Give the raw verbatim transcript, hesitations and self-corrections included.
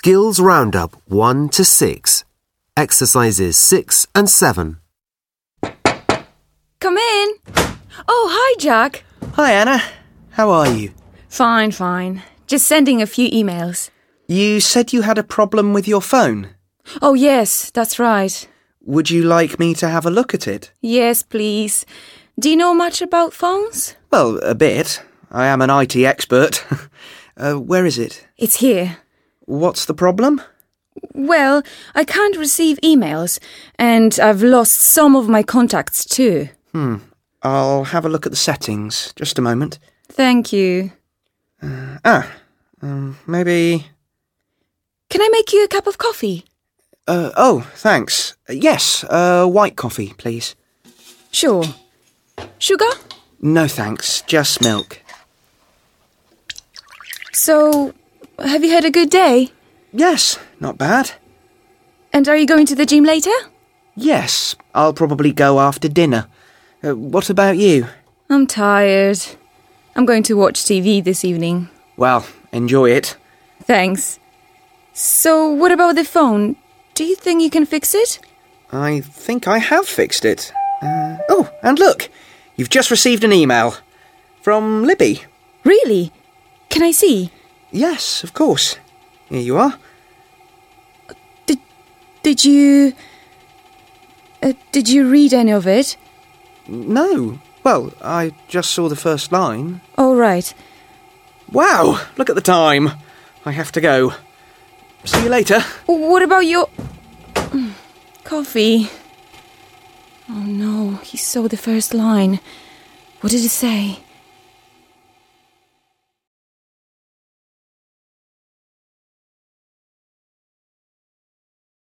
Skills Roundup one to six. Exercises six and seven. Come in. Oh, hi, Jack. Hi, Anna. How are you? Fine, fine. Just sending a few emails. You said you had a problem with your phone. Oh, yes, that's right. Would you like me to have a look at it? Yes, please. Do you know much about phones? Well, a bit. I am an I T expert. uh, where is it? It's here. What's the problem? Well, I can't receive emails, and I've lost some of my contacts too. Hmm. I'll have a look at the settings. Just a moment. Thank you. Uh, ah, um, maybe... Can I make you a cup of coffee? Uh, oh, thanks. Uh, yes, uh, white coffee, please. Sure. Sugar? No thanks, just milk. So, have you had a good day? Yes, not bad. And are you going to the gym later? Yes, I'll probably go after dinner. Uh, what about you? I'm tired. I'm going to watch T V this evening. Well, enjoy it. Thanks. So, what about the phone? Do you think you can fix it? I think I have fixed it. Uh, oh, and look, you've just received an email. From Libby. Really? Can I see? Yes, of course. Here you are. Did, did you... Uh, did you read any of it? No. Well, I just saw the first line. Oh, right. Wow, look at the time. I have to go. See you later. What about your... coffee? Oh, no. He saw the first line. What did it say?